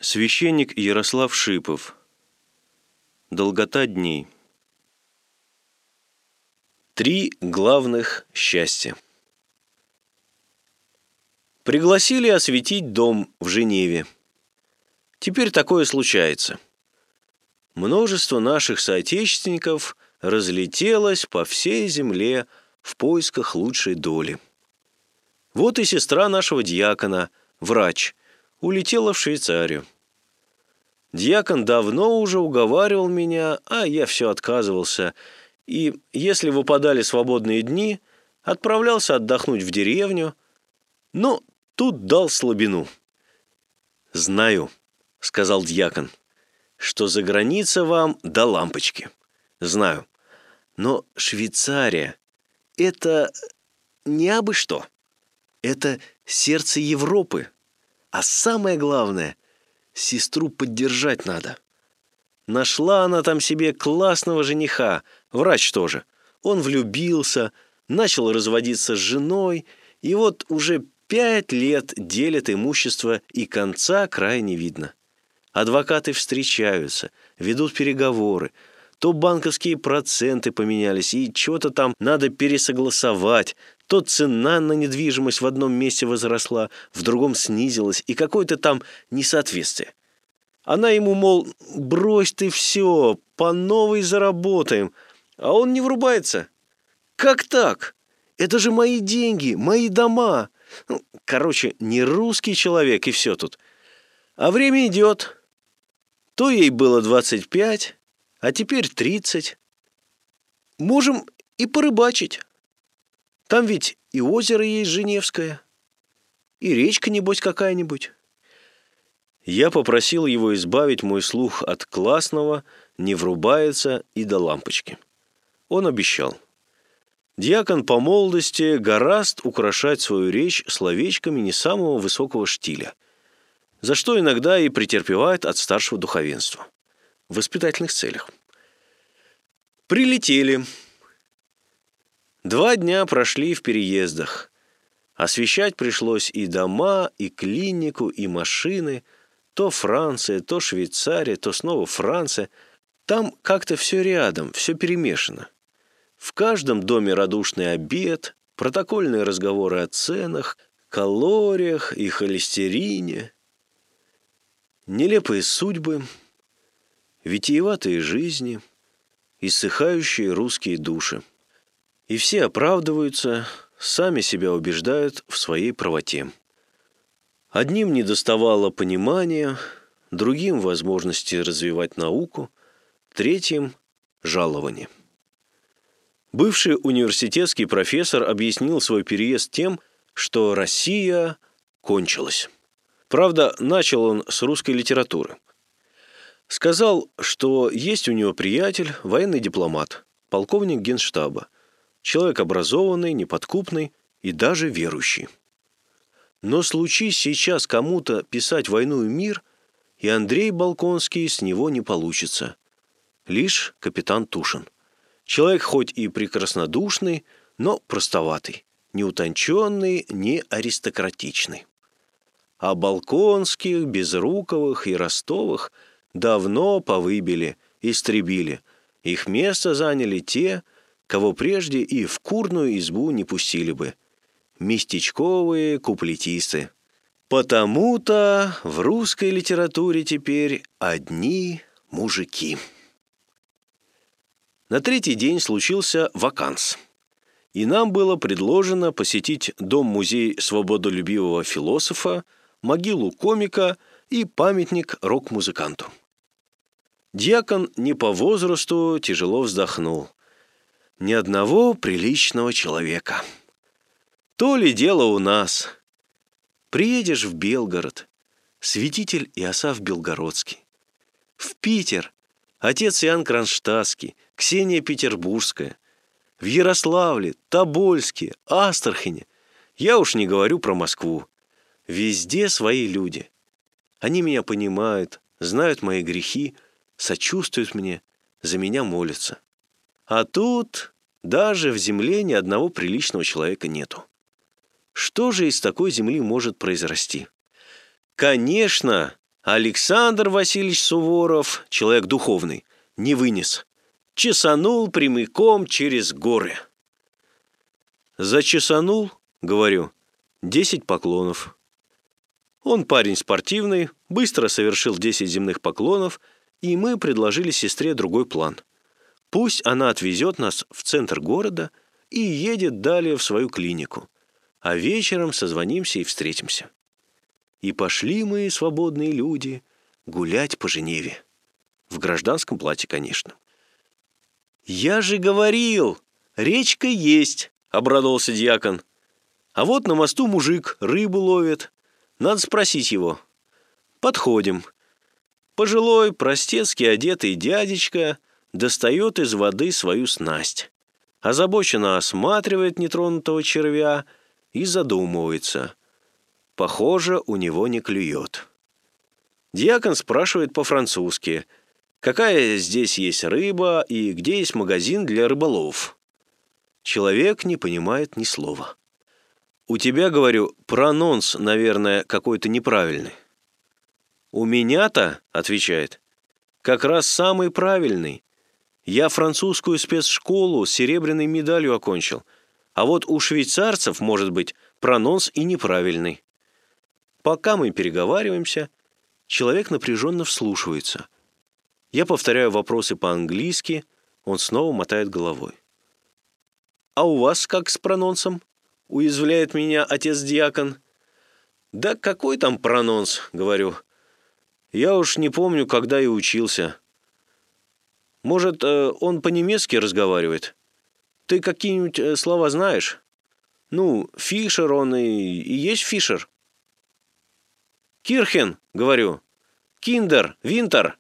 Священник Ярослав Шипов. Долгота дней. 3 главных счастья. Пригласили осветить дом в Женеве. Теперь такое случается. Множество наших соотечественников разлетелось по всей земле в поисках лучшей доли. Вот и сестра нашего дьякона, врач, улетела в Швейцарию. Дьякон давно уже уговаривал меня, а я все отказывался, и, если выпадали свободные дни, отправлялся отдохнуть в деревню, но тут дал слабину. «Знаю», — сказал дьякон, — «что за граница вам до лампочки. Знаю. Но Швейцария — это не абы что. Это сердце Европы. А самое главное — сестру поддержать надо. Нашла она там себе классного жениха, врач тоже. Он влюбился, начал разводиться с женой, и вот уже 5 лет делят имущество, и конца края не видно. Адвокаты встречаются, ведут переговоры. То банковские проценты поменялись, и чего-то там надо пересогласовать. То цена на недвижимость в одном месте возросла, в другом снизилась, и какое-то там несоответствие. Она ему, мол, брось ты все, по новой заработаем. А он не врубается. Как так? Это же мои деньги, мои дома. Короче, не русский человек, и все тут. А время идет. То ей было 25, а теперь 30. Можем и порыбачить. Там ведь и озеро есть Женевское, и речка, небось, какая-нибудь. Я попросил его избавить мой слух от классного, не врубается и до лампочки. Он обещал. Дьякон по молодости гораст украшать свою речь словечками не самого высокого штиля, за что иногда и претерпевает от старшего духовенства. В воспитательных целях. Прилетели. 2 дня прошли в переездах. Освещать пришлось и дома, и клинику, и машины. То Франция, то Швейцария, то снова Франция. Там как-то все рядом, все перемешано. В каждом доме радушный обед, протокольные разговоры о ценах, калориях и холестерине. Нелепые судьбы, витиеватые жизни, иссыхающие русские души. И все оправдываются, сами себя убеждают в своей правоте. Одним недоставало понимания, другим — возможности развивать науку, третьим — жалования. Бывший университетский профессор объяснил свой переезд тем, что Россия кончилась. Правда, начал он с русской литературы. Сказал, что есть у него приятель, военный дипломат, полковник генштаба, человек образованный, неподкупный и даже верующий. Но случись сейчас кому-то писать «Войну и мир», и Андрей Болконский с него не получится. Лишь капитан Тушин. Человек хоть и прекраснодушный, но простоватый, не утонченный, не аристократичный. А Болконских, Безруковых и Ростовых давно повыбили, истребили. Их место заняли те, кого прежде и в курную избу не пустили бы. Местечковые куплетисты. Потому-то в русской литературе теперь одни мужики. На 3-й день случился ваканс. И нам было предложено посетить дом-музей свободолюбивого философа, могилу комика и памятник рок-музыканту. Дьякон не по возрасту тяжело вздохнул. Ни одного приличного человека. То ли дело у нас. Приедешь в Белгород, святитель Иосаф Белгородский. В Питер отец Иоанн Кронштадтский, Ксения Петербургская. В Ярославле, Тобольске, Астрахани. Я уж не говорю про Москву. Везде свои люди. Они меня понимают, знают мои грехи, сочувствуют мне, за меня молятся. А тут даже в земле ни одного приличного человека нету. Что же из такой земли может произрасти? Конечно, Александр Васильевич Суворов, человек духовный, не вынес. Чесанул прямиком через горы. Зачесанул, говорю, 10 поклонов. Он парень спортивный, быстро совершил 10 земных поклонов, и мы предложили сестре другой план. Пусть она отвезет нас в центр города и едет далее в свою клинику, а вечером созвонимся и встретимся. И пошли мы, свободные люди, гулять по Женеве. В гражданском платье, конечно. «Я же говорил, речка есть», — обрадовался дьякон. «А вот на мосту мужик рыбу ловит. Надо спросить его». Подходим. Пожилой, простецки одетый дядечка достает из воды свою снасть. Озабоченно осматривает нетронутого червя и задумывается. Похоже, у него не клюет. Дьякон спрашивает по-французски, какая здесь есть рыба и где есть магазин для рыболовов. Человек не понимает ни слова. «У тебя, говорю, прононс, наверное, какой-то неправильный». «У меня-то, — отвечает, — как раз самый правильный. Я французскую спецшколу с серебряной медалью окончил, а вот у швейцарцев, может быть, прононс и неправильный». Пока мы переговариваемся, человек напряженно вслушивается. Я повторяю вопросы по-английски, он снова мотает головой. «А у вас как с прононсом?» — уязвляет меня отец-диакон. «Да какой там прононс?» — говорю. «Я уж не помню, когда и учился. Может, он по-немецки разговаривает? Ты какие-нибудь слова знаешь? Ну, Фишер он и есть Фишер». «Кирхен», — говорю. «Киндер, Винтер».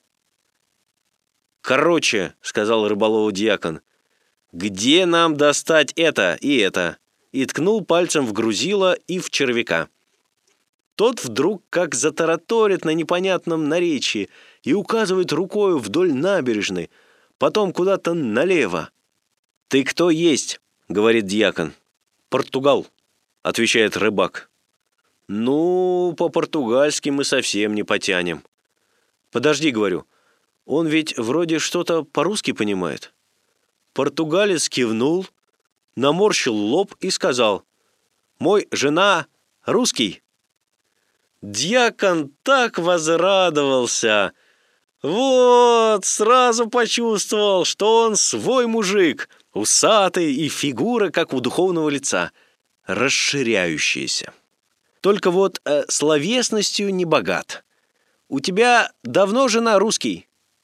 «Короче», — сказал рыболову дьякон, — «где нам достать это и это?» И ткнул пальцем в грузило и в червяка. Тот вдруг как затараторит на непонятном наречии и указывает рукою вдоль набережной, потом куда-то налево. «Ты кто есть?» — говорит дьякон. «Португал», — отвечает рыбак. «Ну, по-португальски мы совсем не потянем». «Подожди, — говорю, — он ведь вроде что-то по-русски понимает». Португалец кивнул, наморщил лоб и сказал: «Мой жена русский». Дьякон так возрадовался. Вот, сразу почувствовал, что он свой мужик, усатый и фигура, как у духовного лица, расширяющаяся. Только вот словесностью не богат. «У тебя давно жена русский?»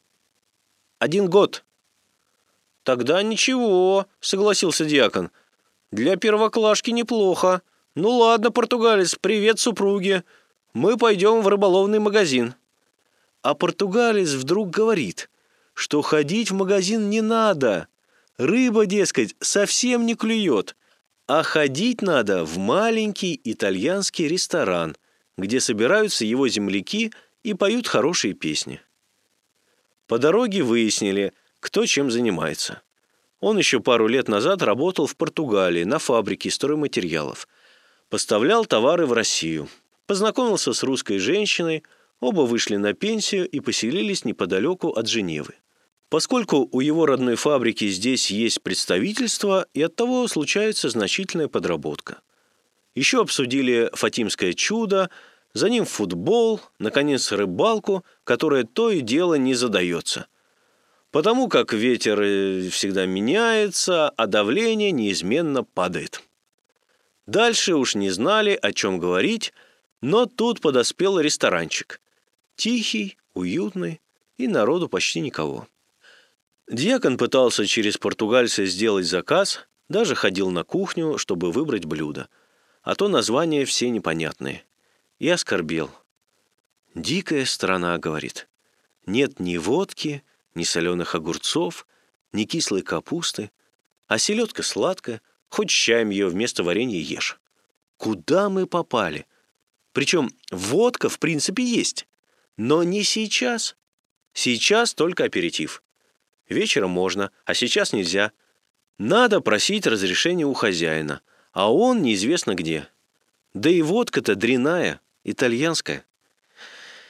«1 год». «Тогда ничего», — согласился дьякон. «Для первоклашки неплохо. Ну ладно, португалец, привет супруге. Мы пойдем в рыболовный магазин». А португалец вдруг говорит, что ходить в магазин не надо. Рыба, дескать, совсем не клюет. А ходить надо в маленький итальянский ресторан, где собираются его земляки и поют хорошие песни. По дороге выяснили, кто чем занимается. Он еще пару лет назад работал в Португалии на фабрике стройматериалов. Поставлял товары в Россию. Познакомился с русской женщиной, оба вышли на пенсию и поселились неподалеку от Женевы. Поскольку у его родной фабрики здесь есть представительство, и оттого случается значительная подработка. Еще обсудили «Фатимское чудо», за ним футбол, наконец рыбалку, которая то и дело не задается. Потому как ветер всегда меняется, а давление неизменно падает. Дальше уж не знали, о чем говорить, но тут подоспел ресторанчик. Тихий, уютный, и народу почти никого. Дьякон пытался через португальца сделать заказ, даже ходил на кухню, чтобы выбрать блюдо. А то названия все непонятные. И оскорбел. «Дикая страна, — говорит. Нет ни водки, ни соленых огурцов, ни кислой капусты, а селедка сладкая, хоть с чаем ее вместо варенья ешь. Куда мы попали? Причем водка в принципе есть, но не сейчас. Сейчас только аперитив. Вечером можно, а сейчас нельзя. Надо просить разрешения у хозяина, а он неизвестно где. Да и водка-то дрянная, итальянская».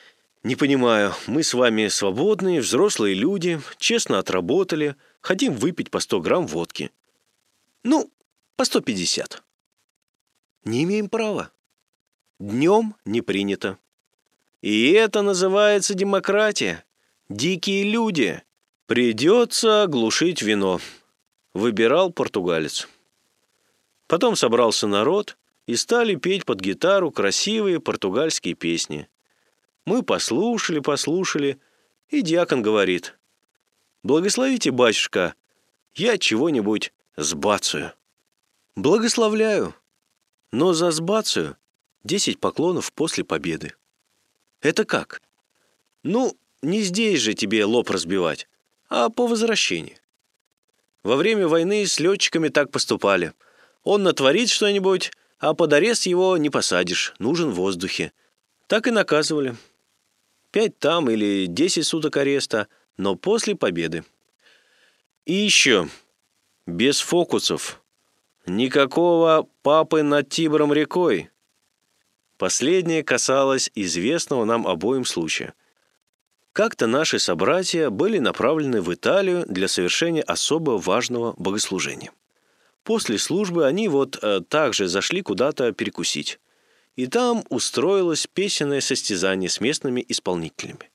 Не понимаю, мы с вами свободные, взрослые люди, честно отработали, хотим выпить по 100 грамм водки. Ну, по 150. Не имеем права. Днем не принято. И это называется демократия. Дикие люди. Придется глушить вино. Выбирал португалец. Потом собрался народ и стали петь под гитару красивые португальские песни. Мы послушали, и диакон говорит: «Благословите, батюшка, я чего-нибудь сбацаю». Благословляю, но за сбацаю 10 поклонов после победы. Это как? Ну, не здесь же тебе лоб разбивать, а по возвращении. Во время войны с летчиками так поступали. Он натворит что-нибудь, а под арест его не посадишь, нужен в воздухе. Так и наказывали. 5 там или 10 суток ареста, но после победы. И еще, без фокусов. Никакого папы над Тибром рекой. Последнее касалось известного нам обоим случая. Как-то наши собратья были направлены в Италию для совершения особо важного богослужения. После службы они также зашли куда-то перекусить. И там устроилось песенное состязание с местными исполнителями.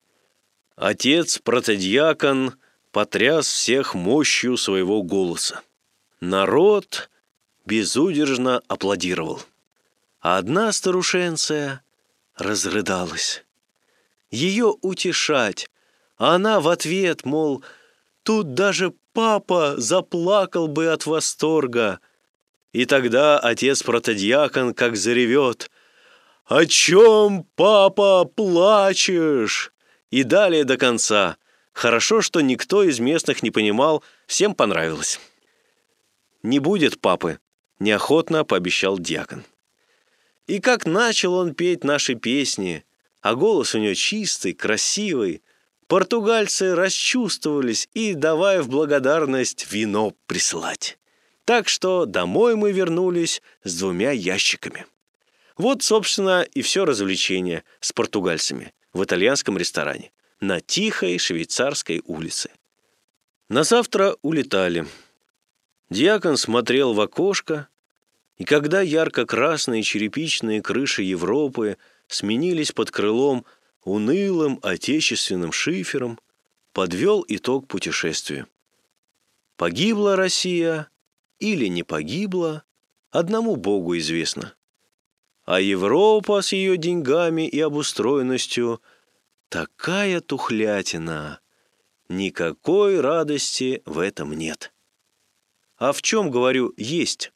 Отец-протодиакон потряс всех мощью своего голоса. Народ безудержно аплодировал. А одна старушенция разрыдалась. Ее утешать, а она в ответ, мол, тут даже папа заплакал бы от восторга. И тогда отец-протодиакон как заревет: «О чем, папа, плачешь?» И далее до конца. Хорошо, что никто из местных не понимал, всем понравилось. «Не будет папы», — неохотно пообещал диакон. И как начал он петь наши песни, а голос у него чистый, красивый, португальцы расчувствовались и давая в благодарность вино присылать. Так что домой мы вернулись с 2 ящиками. Вот, собственно, и все развлечение с португальцами в итальянском ресторане на тихой швейцарской улице. На завтра улетали. Диакон смотрел в окошко, и когда ярко-красные черепичные крыши Европы сменились под крылом унылым отечественным шифером, подвел итог путешествию. Погибла Россия или не погибла, одному Богу известно. А Европа с ее деньгами и обустроенностью такая тухлятина. Никакой радости в этом нет. А в чем, говорю, есть?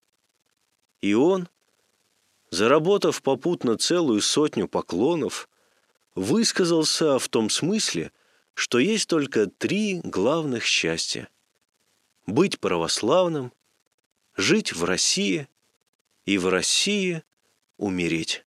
И он, заработав попутно целую 100 поклонов, высказался в том смысле, что есть только 3 главных счастья: быть православным, жить в России и в России умереть.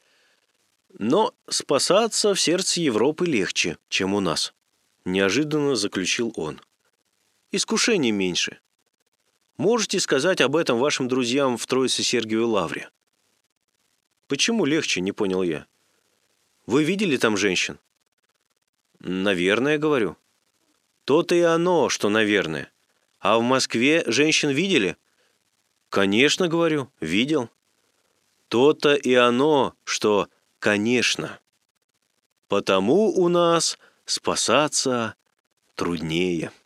Но спасаться в сердце Европы легче, чем у нас, неожиданно заключил он. Искушений меньше. Можете сказать об этом вашим друзьям в Троице-Сергиевой лавре. Почему легче, не понял я. Вы видели там женщин? Наверное, говорю. То-то и оно, что наверное. А в Москве женщин видели? Конечно, говорю, видел. То-то и оно, что конечно. Потому у нас спасаться труднее.